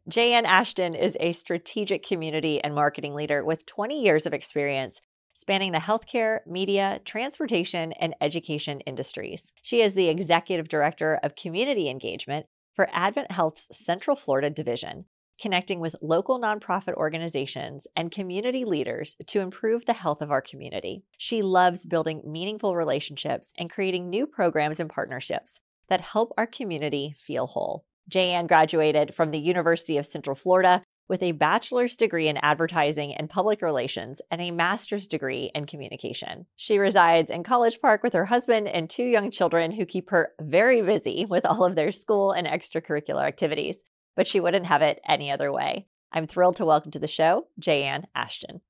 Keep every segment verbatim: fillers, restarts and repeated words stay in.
Jayanne Ashton is a strategic community and marketing leader with twenty years of experience spanning the healthcare, media, transportation, and education industries. She is the executive director of community engagement for Advent Health's Central Florida division, connecting with local nonprofit organizations and community leaders to improve the health of our community. She loves building meaningful relationships and creating new programs and partnerships that help our community feel whole. Jayanne graduated from the University of Central Florida with a bachelor's degree in advertising and public relations and a master's degree in communication. She resides in College Park with her husband and two young children who keep her very busy with all of their school and extracurricular activities, but she wouldn't have it any other way. I'm thrilled to welcome to the show, Jayanne Ashton.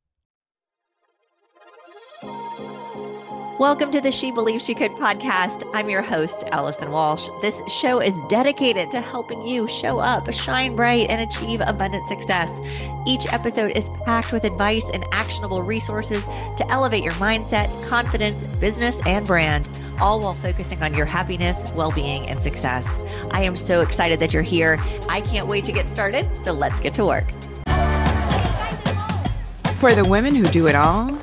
Welcome to the She Believed She Could podcast. I'm your host, Allison Walsh. This show is dedicated to helping you show up, shine bright, and achieve abundant success. Each episode is packed with advice and actionable resources to elevate your mindset, confidence, business, and brand, all while focusing on your happiness, well-being, and success. I am so excited that you're here. I can't wait to get started, so let's get to work. For the women who do it all,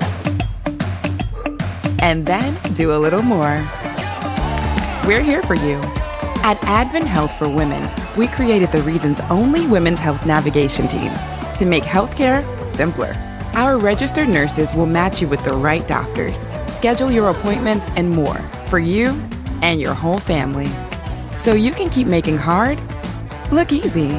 and then do a little more. We're here for you. At Advent Health for Women, we created the region's only women's health navigation team to make healthcare simpler. Our registered nurses will match you with the right doctors, schedule your appointments, and more for you and your whole family. So you can keep making hard look easy.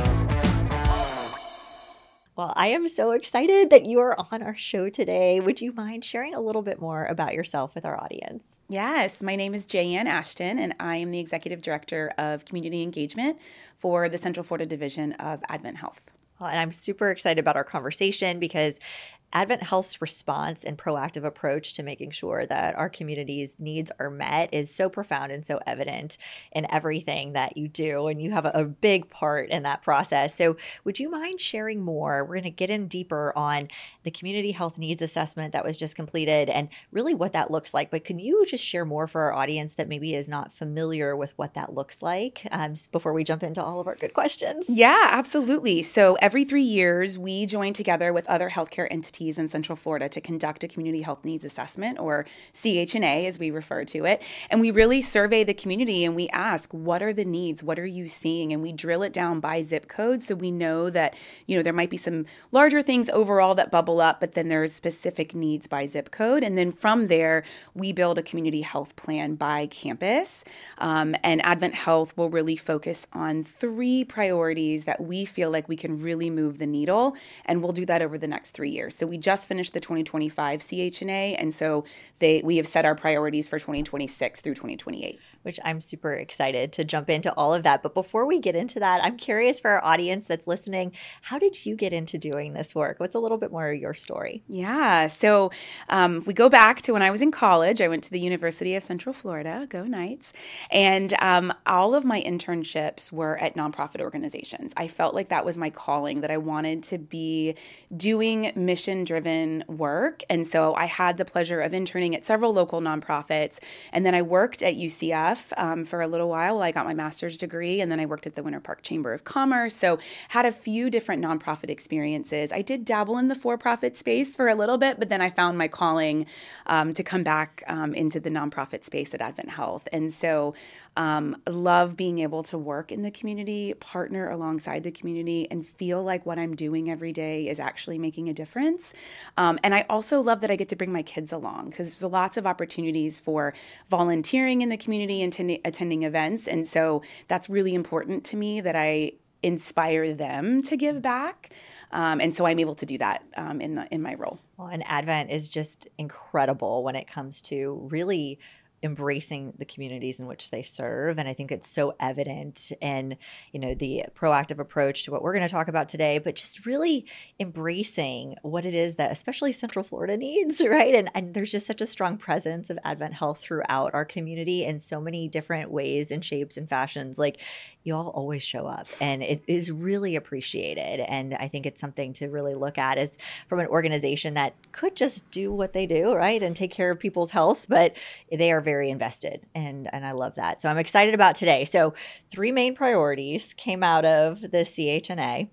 Well, I am so excited that you are on our show today. Would you mind sharing a little bit more about yourself with our audience? Yes, my name is Jayanne Ashton, and I am the Executive Director of Community Engagement for the Central Florida Division of Advent Health. Well, and I'm super excited about our conversation because Advent Health's response and proactive approach to making sure that our community's needs are met is so profound and so evident in everything that you do. And you have a, a big part in that process. So would you mind sharing more? We're going to get in deeper on the community health needs assessment that was just completed and really what that looks like. But can you just share more for our audience that maybe is not familiar with what that looks like um, before we jump into all of our good questions? Yeah, absolutely. So every three years, we join together with other healthcare entities in Central Florida to conduct a community health needs assessment, or C H N A as we refer to it. And we really survey the community and we ask, what are the needs? What are you seeing? And we drill it down by zip code. So we know that, you know, there might be some larger things overall that bubble up, but then there's specific needs by zip code. And then from there, we build a community health plan by campus. Um, and Advent Health will really focus on three priorities that we feel like we can really move the needle. And we'll do that over the next three years. So we just finished the twenty twenty-five C H N A, and so they we have set our priorities for twenty twenty-six through twenty twenty-eight. Which I'm super excited to jump into all of that. But before we get into that, I'm curious for our audience that's listening, how did you get into doing this work? What's a little bit more of your story? Yeah, so um, we go back to when I was in college. I went to the University of Central Florida, go Knights, and um, all of my internships were at nonprofit organizations. I felt like that was my calling, that I wanted to be doing mission-driven work. And so I had the pleasure of interning at several local nonprofits, and then I worked at U C F Um, for a little while. I got my master's degree, and then I worked at the Winter Park Chamber of Commerce. So had a few different nonprofit experiences. I did dabble in the for-profit space for a little bit, but then I found my calling um, to come back um, into the nonprofit space at Advent Health. And so um, love being able to work in the community, partner alongside the community, and feel like what I'm doing every day is actually making a difference. Um, and I also love that I get to bring my kids along, because there's lots of opportunities for volunteering in the community and attending, attending events. And so that's really important to me, that I inspire them to give back. Um, and so I'm able to do that um, in the, in my role. Well, and Advent is just incredible when it comes to really embracing the communities in which they serve. And I think it's so evident in, you know, the proactive approach to what we're going to talk about today, but just really embracing what it is that especially Central Florida needs, right? And, and there's just such a strong presence of Advent Health throughout our community in so many different ways and shapes and fashions. Like, you all always show up, and it is really appreciated. And I think it's something to really look at as from an organization that could just do what they do, right? And take care of people's health, but they are very invested. And, and I love that. So I'm excited about today. So three main priorities came out of the C H N A.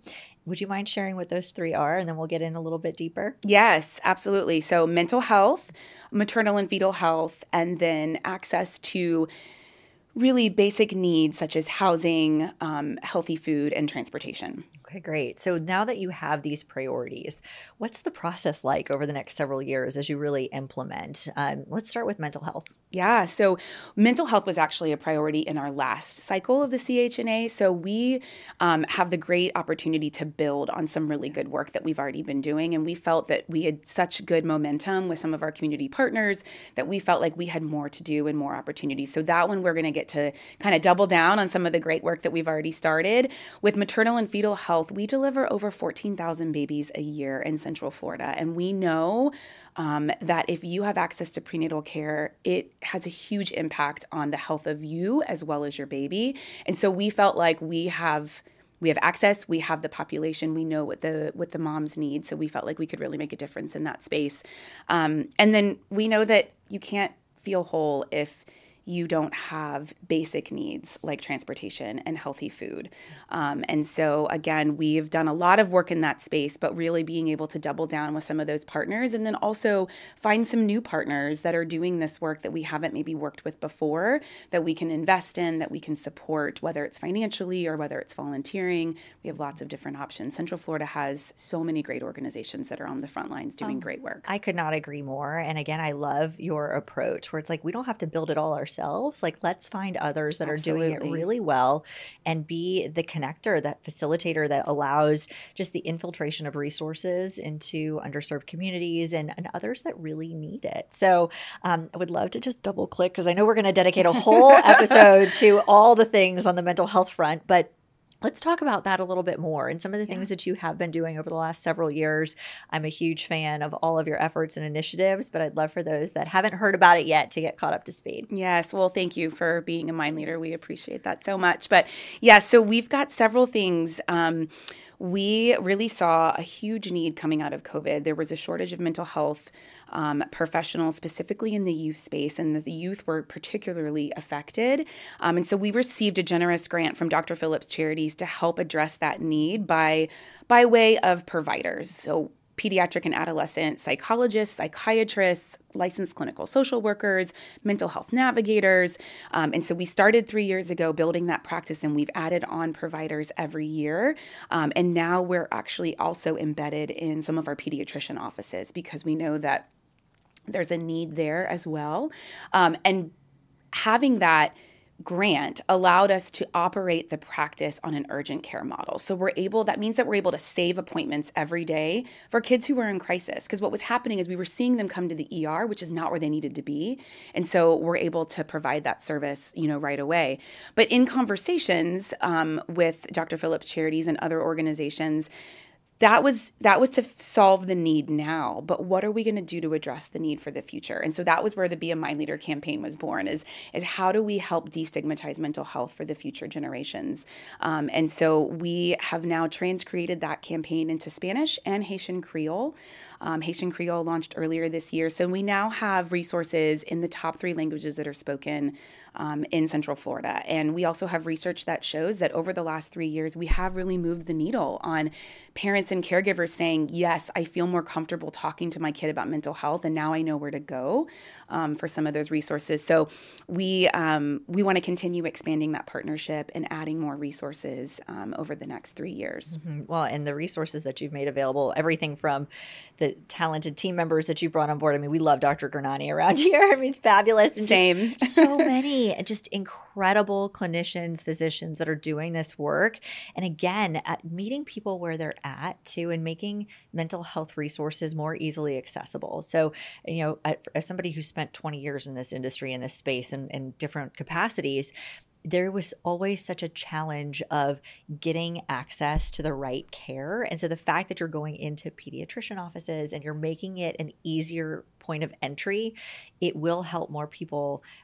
would you mind sharing what those three are? And then we'll get in a little bit deeper. Yes, absolutely. So mental health, maternal and fetal health, and then access to really basic needs such as housing, um, healthy food, and transportation. Okay, great. So now that you have these priorities, what's the process like over the next several years as you really implement? Um, let's start with mental health. Yeah, so mental health was actually a priority in our last cycle of the C H N A. So we um, have the great opportunity to build on some really good work that we've already been doing. And we felt that we had such good momentum with some of our community partners that we felt like we had more to do and more opportunities. So that one, we're going to get to kind of double down on some of the great work that we've already started. With maternal and fetal health, we deliver over fourteen thousand babies a year in Central Florida. And we know um, that if you have access to prenatal care, it has a huge impact on the health of you as well as your baby. And so we felt like we have we have access, we have the population, we know what the what the moms need. So we felt like we could really make a difference in that space. Um, and then we know that you can't feel whole if you don't have basic needs like transportation and healthy food. Um, and so, again, we've done a lot of work in that space, but really being able to double down with some of those partners and then also find some new partners that are doing this work that we haven't maybe worked with before, that we can invest in, that we can support, whether it's financially or whether it's volunteering. We have lots of different options. Central Florida has so many great organizations that are on the front lines doing um, great work. I could not agree more. And again, I love your approach where it's like, we don't have to build it all ourselves. Like, let's find others that Absolutely. Are doing it really well and be the connector, that facilitator that allows just the infiltration of resources into underserved communities and, and others that really need it. So um, I would love to just double click because I know we're going to dedicate a whole episode to all the things on the mental health front, but let's talk about that a little bit more and some of the things yeah. that you have been doing over the last several years. I'm a huge fan of all of your efforts and initiatives, but I'd love for those that haven't heard about it yet to get caught up to speed. Yes. Well, thank you for being a mind leader. We appreciate that so much. But yeah, so we've got several things. Um, we really saw a huge need coming out of COVID. There was a shortage of mental health um, professionals, specifically in the youth space, and the youth were particularly affected. Um, and so we received a generous grant from Doctor Phillips Charities to help address that need by by way of providers. So pediatric and adolescent psychologists, psychiatrists, licensed clinical social workers, mental health navigators. Um, and so we started three years ago building that practice, and we've added on providers every year. Um, and now we're actually also embedded in some of our pediatrician offices because we know that there's a need there as well. Um, and having that grant allowed us to operate the practice on an urgent care model. So we're able, that means that we're able to save appointments every day for kids who are in crisis. Because what was happening is we were seeing them come to the E R, which is not where they needed to be. And so we're able to provide that service, you know, right away. But in conversations um, with Doctor Phillips Charities and other organizations, That was that was to solve the need now, but what are we going to do to address the need for the future? And so that was where the Be a Mind Leader campaign was born, is, is how do we help destigmatize mental health for the future generations? Um, and so we have now transcreated that campaign into Spanish and Haitian Creole. Um, Haitian Creole launched earlier this year. So we now have resources in the top three languages that are spoken um, in Central Florida. And we also have research that shows that over the last three years, we have really moved the needle on parents and caregivers saying, yes, I feel more comfortable talking to my kid about mental health, and now I know where to go um, for some of those resources. So we um, we want to continue expanding that partnership and adding more resources um, over the next three years. Mm-hmm. Well, and the resources that you've made available, everything from the talented team members that you've brought on board. I mean, we love Doctor Gurnani around here. I mean, it's fabulous. And Same. Just so many just incredible clinicians, physicians that are doing this work. And again, at meeting people where they're at too, and making mental health resources more easily accessible. So, you know, as somebody who spent twenty years in this industry, in this space, and in different capacities, there was always such a challenge of getting access to the right care. And so the fact that you're going into pediatrician offices and you're making it an easier point of entry, it will help more people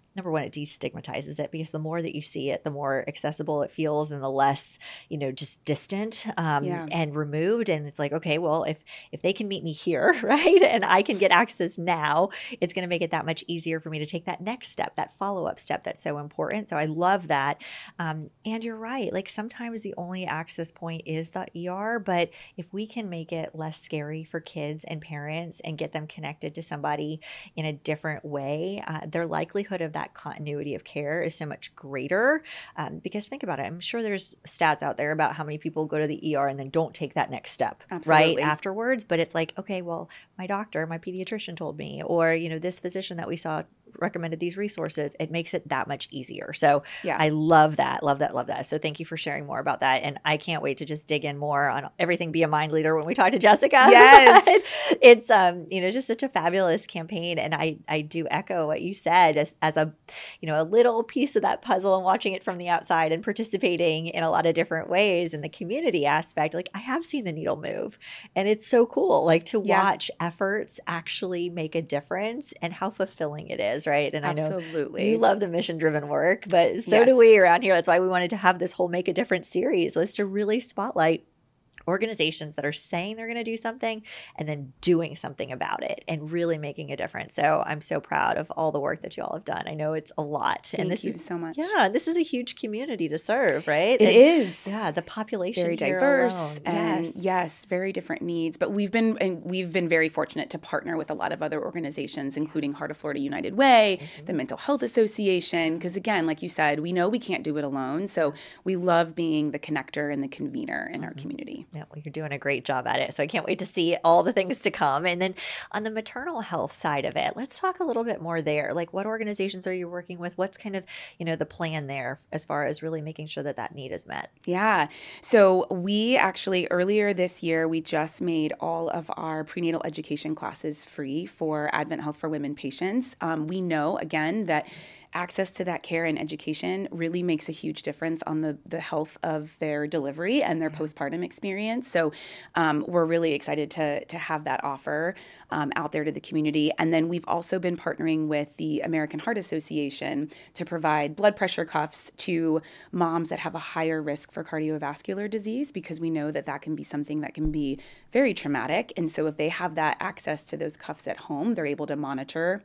number one, it destigmatizes it, because the more that you see it, the more accessible it feels and the less, you know, just distant um, Yeah. and removed. And it's like, okay, well, if, if they can meet me here, right, and I can get access now, it's going to make it that much easier for me to take that next step, that follow-up step that's so important. So I love that. Um, and you're right. Like sometimes the only access point is the E R, but if we can make it less scary for kids and parents and get them connected to somebody in a different way, uh, their likelihood of that continuity of care is so much greater. Um, because think about it, I'm sure there's stats out there about how many people go to the E R and then don't take that next step, Absolutely. right, afterwards. But it's like, okay, well, my doctor, my pediatrician told me, or, you know, this physician that we saw recommended these resources. It makes it that much easier. So Yeah. I love that, love that, love that. So thank you for sharing more about that. And I can't wait to just dig in more on everything Be a Mind Leader when we talk to Jessica. Yes. It's, um, you know, just such a fabulous campaign. And I, I do echo what you said as, as a, you know, a little piece of that puzzle and watching it from the outside and participating in a lot of different ways in the community aspect. Like I have seen the needle move, and it's so cool, like to Yeah. watch efforts actually make a difference and how fulfilling it is. Right. And Absolutely. I know you love the mission driven work, but so Yes. do we around here. That's why we wanted to have this whole Make a Difference series, was to really spotlight organizations that are saying they're going to do something and then doing something about it and really making a difference. So I'm so proud of all the work that you all have done. I know it's a lot. Thank and this you is so much. Yeah, this is a huge community to serve, right? It and, is. Yeah, the population Very here diverse alone. and yes. yes, very different needs. But we've been and we've been very fortunate to partner with a lot of other organizations, including Heart of Florida United Way, mm-hmm. the Mental Health Association. Because again, like you said, we know we can't do it alone. So we love being the connector and the convener in mm-hmm. our community. Yeah, well, you're doing a great job at it. So I can't wait to see all the things to come. And then on the maternal health side of it, let's talk a little bit more there. Like what organizations are you working with? What's kind of, you know, the plan there as far as really making sure that that need is met? Yeah. So we actually earlier this year, we just made all of our prenatal education classes free for Advent Health for Women patients. Um, we know, again, that access to that care and education really makes a huge difference on the, the health of their delivery and their postpartum experience. So um, we're really excited to, to have that offer um, out there to the community. And then we've also been partnering with the American Heart Association to provide blood pressure cuffs to moms that have a higher risk for cardiovascular disease, because we know that that can be something that can be very traumatic. And so if they have that access to those cuffs at home, they're able to monitor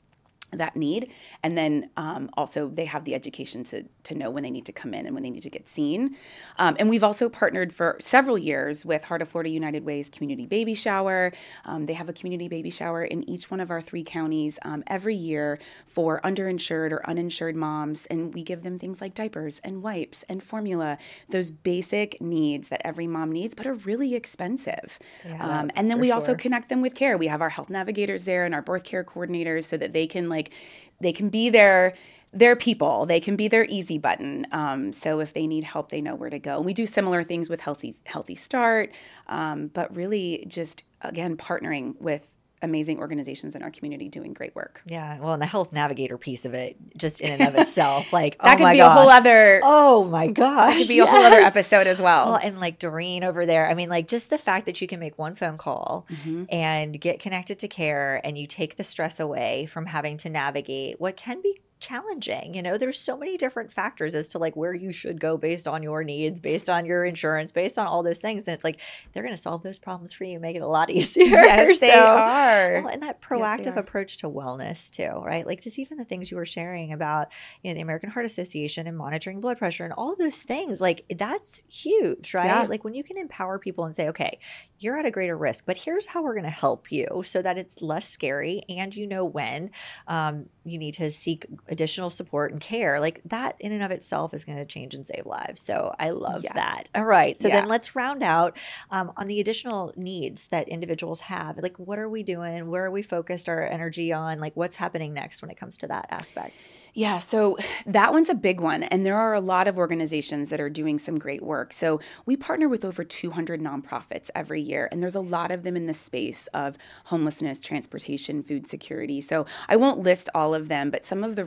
that need. And then um, also they have the education to to know when they need to come in and when they need to get seen. Um, and we've also partnered for several years with Heart of Florida United Way's Community Baby Shower. Um, they have a community baby shower in each one of our three counties um, every year for underinsured or uninsured moms. And we give them things like diapers and wipes and formula, those basic needs that every mom needs, but are really expensive. Yeah, um, and then we sure. also connect them with care. We have our health navigators there and our birth care coordinators so that they can like, they can be their their people. They can be their easy button. Um, so if they need help, they know where to go. And we do similar things with Healthy Healthy Start, um, but really just, again, partnering with amazing organizations in our community doing great work. Yeah. Well, and the health navigator piece of it, just in and of itself, like, that oh could my be gosh. a whole other, oh my gosh. That could be yes. a whole other episode as well. Well, and like Doreen over there, I mean, like just the fact that you can make one phone call mm-hmm. and get connected to care, and you take the stress away from having to navigate what can be challenging. You know, there's so many different factors as to like where you should go based on your needs, based on your insurance, based on all those things. And it's like, they're going to solve those problems for you, make it a lot easier. Yes, so, they are. Well, and that proactive yes, approach to wellness too, right? Like just even the things you were sharing about, you know, the American Heart Association and monitoring blood pressure and all those things, like that's huge, right? Yeah. Like when you can empower people and say, okay, you're at a greater risk, but here's how we're going to help you so that it's less scary and you know when um, you need to seek additional support and care. Like that in and of itself is going to change and save lives. So I love yeah. that. All right. So yeah. then let's round out um, on the additional needs that individuals have. Like what are we doing? Where are we focused our energy on? Like what's happening next when it comes to that aspect? Yeah, so that one's a big one. And there are a lot of organizations that are doing some great work. So we partner with over two hundred nonprofits every year. And there's a lot of them in the space of homelessness, transportation, food security. So I won't list all of them, but some of the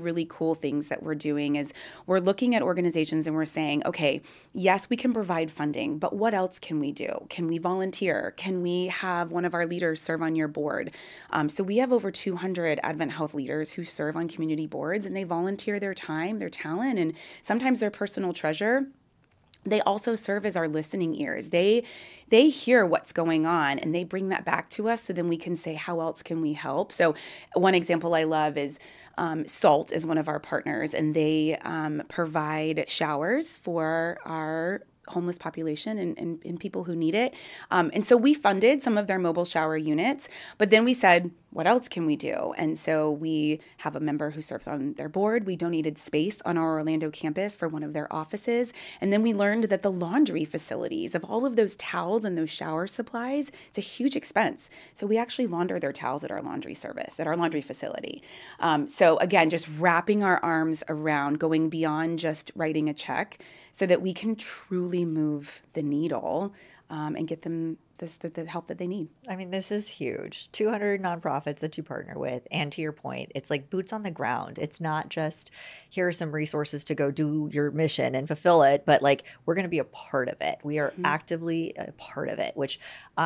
really cool things that we're doing is we're looking at organizations and we're saying, okay, yes, we can provide funding, but what else can we do? Can we volunteer? Can we have one of our leaders serve on your board? Um, so we have over two hundred Advent Health leaders who serve on community boards, and they volunteer their time, their talent, and sometimes their personal treasure. They also serve as our listening ears. They they hear what's going on and they bring that back to us so then we can say, how else can we help? So one example I love is um, SALT is one of our partners, and they um, provide showers for our homeless population and, and, and people who need it. Um, and so we funded some of their mobile shower units, but then we said, what else can we do? And so we have a member who serves on their board. We donated space on our Orlando campus for one of their offices. And then we learned that the laundry facilities of all of those towels and those shower supplies, it's a huge expense. So we actually launder their towels at our laundry service, at our laundry facility. Um, so again, just wrapping our arms around going beyond just writing a check so that we can truly move the needle um, and get them This, the, the help that they need. I mean, this is huge. two hundred nonprofits that you partner with. And to your point, it's like boots on the ground. It's not just here are some resources to go do your mission and fulfill it, but like we're going to be a part of it. We are mm-hmm. actively a part of it, which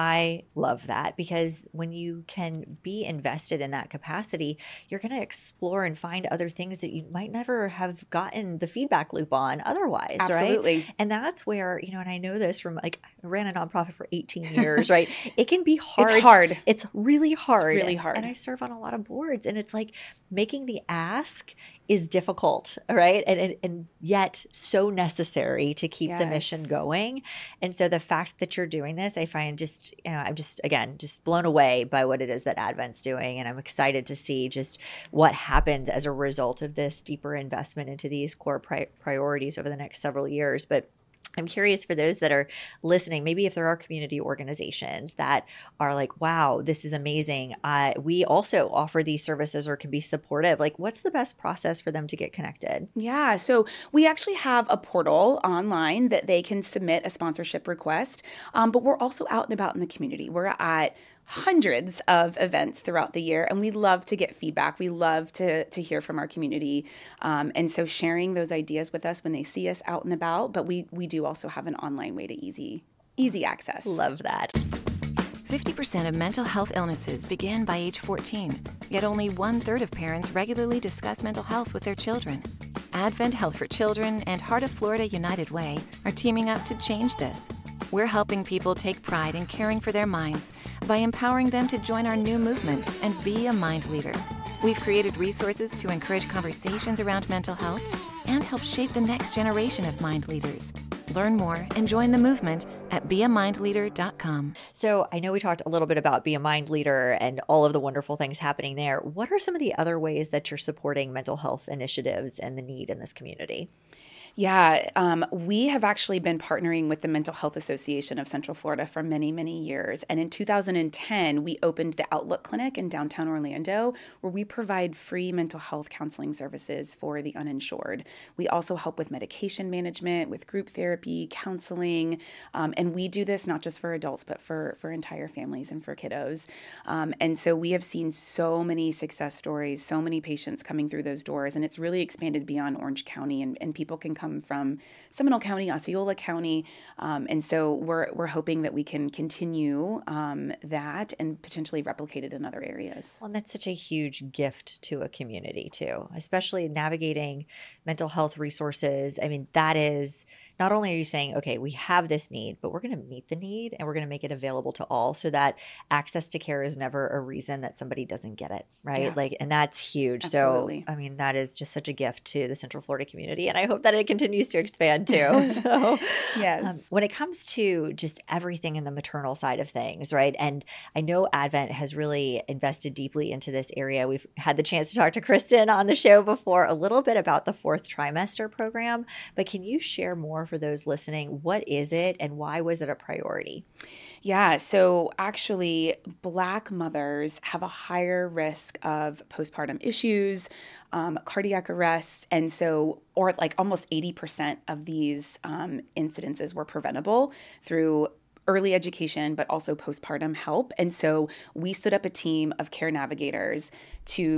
I love that, because when you can be invested in that capacity, you're going to explore and find other things that you might never have gotten the feedback loop on otherwise. Absolutely. Right? And that's where, you know, and I know this from like, I ran a nonprofit for eighteen years. Years, right? It can be hard. It's hard. It's really hard. It's really hard. And I serve on a lot of boards, and it's like making the ask is difficult, right? And, and, and yet so necessary to keep yes. the mission going. And so the fact that you're doing this, I find just, you know, I'm just, again, just blown away by what it is that Advent's doing. And I'm excited to see just what happens as a result of this deeper investment into these core pri- priorities over the next several years. But I'm curious for those that are listening, maybe if there are community organizations that are like, wow, this is amazing. Uh, we also offer these services or can be supportive. Like, what's the best process for them to get connected? Yeah, so we actually have a portal online that they can submit a sponsorship request, um, but we're also out and about in the community. We're at hundreds of events throughout the year, and we love to get feedback. We love to to hear from our community, um, and so sharing those ideas with us when they see us out and about. But we we do also have an online way to easy easy access. Love that. fifty percent of mental health illnesses begin by age fourteen, yet only one-third of parents regularly discuss mental health with their children. Advent Health for Children and Heart of Florida United Way are teaming up to change this. We're helping people take pride in caring for their minds by empowering them to join our new movement and be a mind leader. We've created resources to encourage conversations around mental health and help shape the next generation of mind leaders. Learn more and join the movement at be a mind leader dot com. So I know we talked a little bit about Be a Mind Leader and all of the wonderful things happening there. What are some of the other ways that you're supporting mental health initiatives and the need in this community? Yeah, um, we have actually been partnering with the Mental Health Association of Central Florida for many, many years. And in two thousand ten, we opened the Outlook Clinic in downtown Orlando, where we provide free mental health counseling services for the uninsured. We also help with medication management, with group therapy, counseling. Um, and we do this not just for adults, but for, for entire families and for kiddos. Um, and so we have seen so many success stories, so many patients coming through those doors. And it's really expanded beyond Orange County, and, and people can come come from Seminole County, Osceola County. Um, and so we're we're hoping that we can continue um, that and potentially replicate it in other areas. Well, and that's such a huge gift to a community too, especially navigating mental health resources. I mean, that is not only are you saying, okay, we have this need, but we're going to meet the need and we're going to make it available to all so that access to care is never a reason that somebody doesn't get it, right? Yeah. Like, and that's huge. Absolutely. So, I mean, that is just such a gift to the Central Florida community. And I hope that it continues to expand too. So, yes. Um, when it comes to just everything in the maternal side of things, right? And I know Advent has really invested deeply into this area. We've had the chance to talk to Kristen on the show before a little bit about the fourth trimester program, but can you share more for those listening? What is it and why was it a priority? Yeah, so actually Black mothers have a higher risk of postpartum issues, um, cardiac arrest, and so, or like almost eighty percent of these um, incidences were preventable through early education, but also postpartum help. And so we stood up a team of care navigators to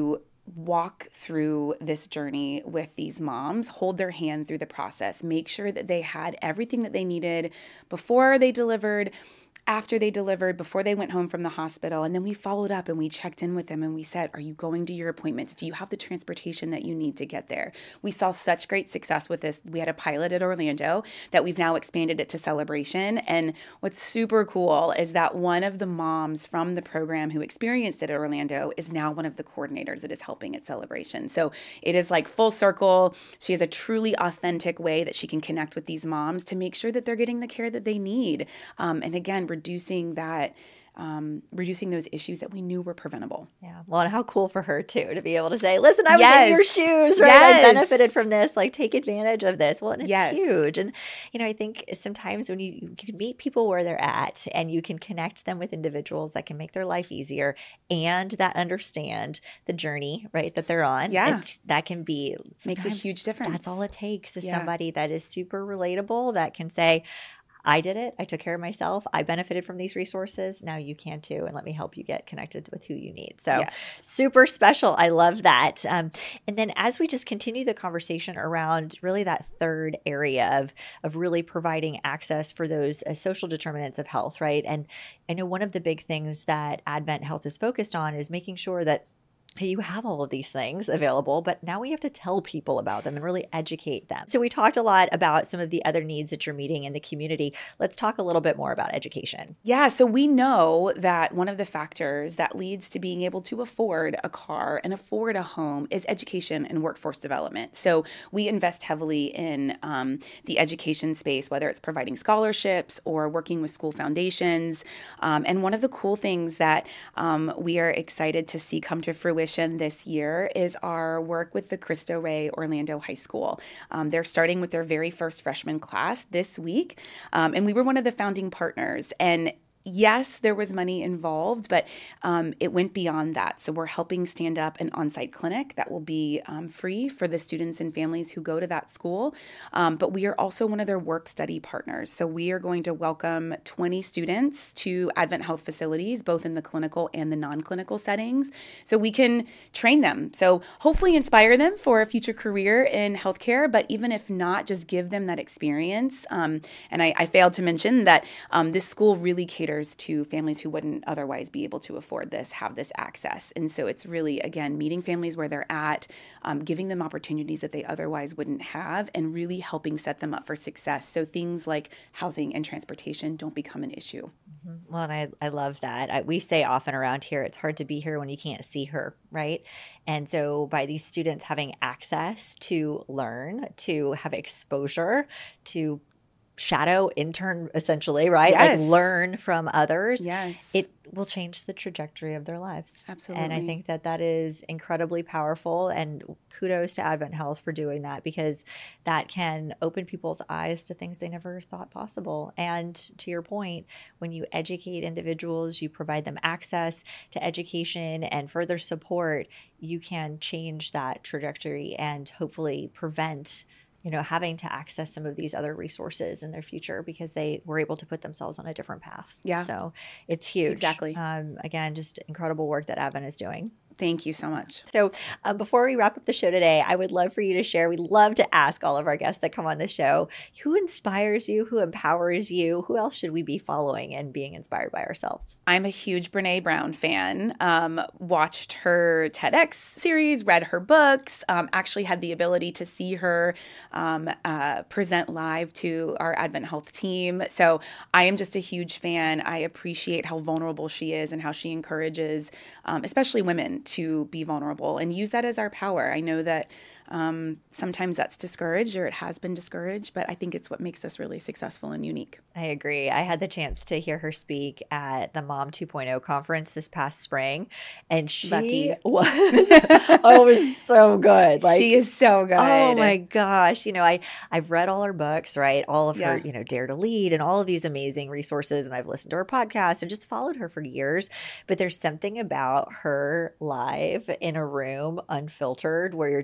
walk through this journey with these moms, hold their hand through the process, make sure that they had everything that they needed before they delivered, after they delivered, before they went home from the hospital. And then we followed up and we checked in with them and we said, are you going to your appointments? Do you have the transportation that you need to get there? We saw such great success with this. We had a pilot at Orlando that we've now expanded it to Celebration. And what's super cool is that one of the moms from the program who experienced it at Orlando is now one of the coordinators that is helping at Celebration. So it is like full circle. She has a truly authentic way that she can connect with these moms to make sure that they're getting the care that they need. Um, and again, reducing that, um, reducing those issues that we knew were preventable. Yeah. Well, and how cool for her too, to be able to say, listen, I was Yes. in your shoes, right? Yes. I benefited from this, like take advantage of this. Well, and it's Yes. huge. And, you know, I think sometimes when you, you can meet people where they're at and you can connect them with individuals that can make their life easier and that understand the journey, right, that they're on. Yeah. It's, that can be Makes a sometimes huge difference. That's all it takes is Yeah. somebody that is super relatable that can say, I did it. I took care of myself. I benefited from these resources. Now you can too. And let me help you get connected with who you need. So Yes. super special. I love that. Um, and then as we just continue the conversation around really that third area of, of really providing access for those uh, social determinants of health, right? And I know one of the big things that Advent Health is focused on is making sure that you have all of these things available, but now we have to tell people about them and really educate them. So we talked a lot about some of the other needs that you're meeting in the community. Let's talk a little bit more about education. Yeah, so we know that one of the factors that leads to being able to afford a car and afford a home is education and workforce development. So we invest heavily in um, the education space, whether it's providing scholarships or working with school foundations. Um, and one of the cool things that um, we are excited to see come to fruition this year is our work with the Cristo Rey Orlando High School. Um, they're starting with their very first freshman class this week, um, and we were one of the founding partners. And yes, there was money involved, but um, it went beyond that. So we're helping stand up an on-site clinic that will be um, free for the students and families who go to that school. Um, but we are also one of their work study partners. So we are going to welcome twenty students to Advent Health facilities, both in the clinical and the non-clinical settings, so we can train them. So hopefully inspire them for a future career in healthcare, but even if not, just give them that experience. Um, and I, I failed to mention that um, this school really caters to families who wouldn't otherwise be able to afford this, have this access. And so it's really, again, meeting families where they're at, um, giving them opportunities that they otherwise wouldn't have, and really helping set them up for success. So things like housing and transportation don't become an issue. Mm-hmm. Well, and I, I love that. I, we say often around here, it's hard to be here when you can't see her, right? And so by these students having access to learn, to have exposure, to shadow intern essentially, right? Yes. Like learn from others. Yes. It will change the trajectory of their lives. Absolutely. And I think that that is incredibly powerful, and kudos to Advent Health for doing that, because that can open people's eyes to things they never thought possible. And to your point, when you educate individuals, you provide them access to education and further support, you can change that trajectory and hopefully prevent you know, having to access some of these other resources in their future because they were able to put themselves on a different path. Yeah. So it's huge. Exactly. Um, again, just incredible work that Advent is doing. Thank you so much. So uh, before we wrap up the show today, I would love for you to share. We love to ask all of our guests that come on the show, who inspires you, who empowers you, who else should we be following and being inspired by ourselves? I'm a huge Brene Brown fan. Um, watched her TEDx series, read her books, um, actually had the ability to see her um, uh, present live to our Advent Health team. So I am just a huge fan. I appreciate how vulnerable she is and how she encourages, um, especially women, to be vulnerable and use that as our power. I know that um, sometimes that's discouraged, or it has been discouraged, but I think it's what makes us really successful and unique. I agree. I had the chance to hear her speak at the Mom two point oh conference this past spring, and she Lucky. was, oh, it was so good. Like, she is so good. Oh my gosh. You know, I, I've read all her books, right? All of her, Yeah. you know, Dare to Lead and all of these amazing resources. And I've listened to her podcast and just followed her for years. But there's something about her live in a room, unfiltered, where you're just like,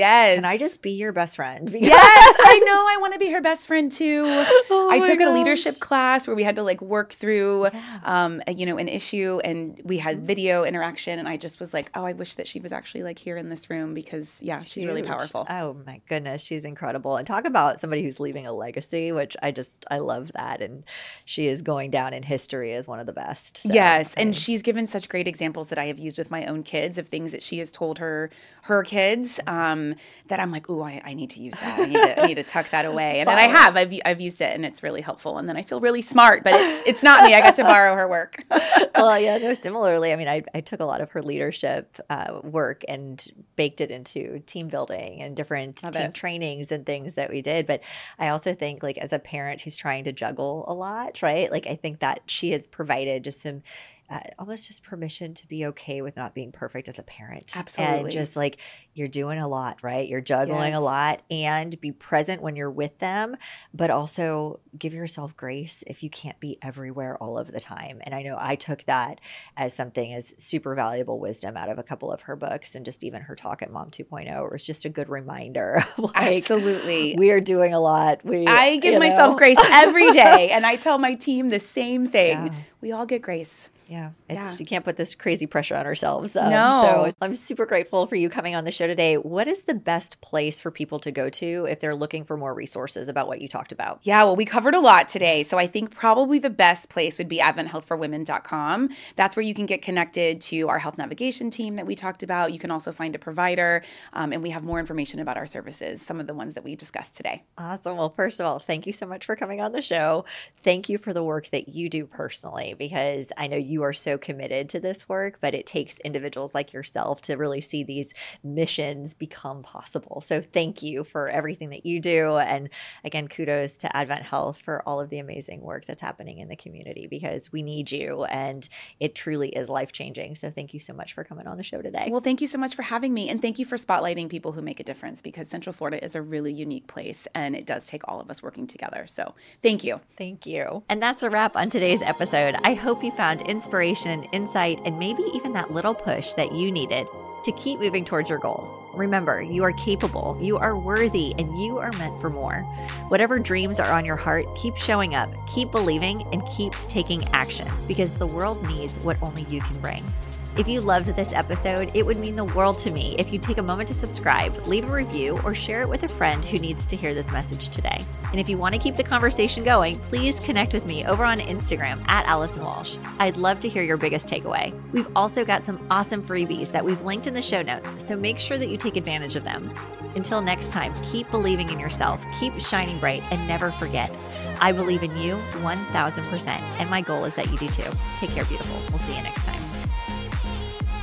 Yes. Can I just be your best friend? Because yes, I know. I want to be her best friend too. Oh I my took gosh. a leadership class where we had to like work through, Yeah. um, a, you know, an issue, and we had video interaction. And I just was like, oh, I wish that she was actually like here in this room because yeah, It's she's really huge. powerful. Oh my goodness, she's incredible. And talk about somebody who's leaving a legacy, which I just, I love that. And she is going down in history as one of the best. So, yes, I and mean, she's given such great examples that I have used with my own kids of things that she has told her her kids um, that I'm like, ooh, I, I need to use that. I need to, I need to tuck that away. And then I have. I've I've used it, and it's really helpful. And then I feel really smart, but it's, it's not me. I got to borrow her work. well, yeah, no, similarly, I mean, I, I took a lot of her leadership uh, work and baked it into team building and different Love team it. trainings and things that we did. But I also think, like, as a parent who's trying to juggle a lot, right? Like, I think that she has provided just some uh, almost just permission to be okay with not being perfect as a parent. Absolutely. And just like, you're doing a lot, right? You're juggling Yes. a lot, and be present when you're with them, but also give yourself grace if you can't be everywhere all of the time. And I know I took that as something as super valuable wisdom out of a couple of her books, and just even her talk at Mom two point oh. It was just a good reminder. like, Absolutely. we are doing a lot. We, I give you myself know? grace every day, and I tell my team the same thing. Yeah. We all get grace. Yeah, it's Yeah. you can't put this crazy pressure on ourselves. Um, No. So I'm super grateful for you coming on the show today. What is the best place for people to go to if they're looking for more resources about what you talked about? Yeah, well, we covered a lot today. So I think probably the best place would be advent health for women dot com. That's where you can get connected to our health navigation team that we talked about. You can also find a provider, um, and we have more information about our services, some of the ones that we discussed today. Awesome. Well, first of all, thank you so much for coming on the show. Thank you for the work that you do personally, because I know you are so committed to this work, but it takes individuals like yourself to really see these missions become possible. So thank you for everything that you do. And again, kudos to Advent Health for all of the amazing work that's happening in the community, because we need you, and it truly is life-changing. So thank you so much for coming on the show today. Well, thank you so much for having me. And thank you for spotlighting people who make a difference, because Central Florida is a really unique place, and it does take all of us working together. So thank you. Thank you. And that's a wrap on today's episode. I hope you found inspiration, insight, and maybe even that little push that you needed to keep moving towards your goals. Remember, you are capable, you are worthy, and you are meant for more. Whatever dreams are on your heart, keep showing up, keep believing, and keep taking action, because the world needs what only you can bring. If you loved this episode, it would mean the world to me if you take a moment to subscribe, leave a review, or share it with a friend who needs to hear this message today. And if you want to keep the conversation going, please connect with me over on Instagram at Allison Walsh. I'd love to hear your biggest takeaway. We've also got some awesome freebies that we've linked in the show notes, so make sure that you take advantage of them. Until next time, keep believing in yourself, keep shining bright, and never forget, I believe in you one thousand percent, and my goal is that you do too. Take care, beautiful. We'll see you next time.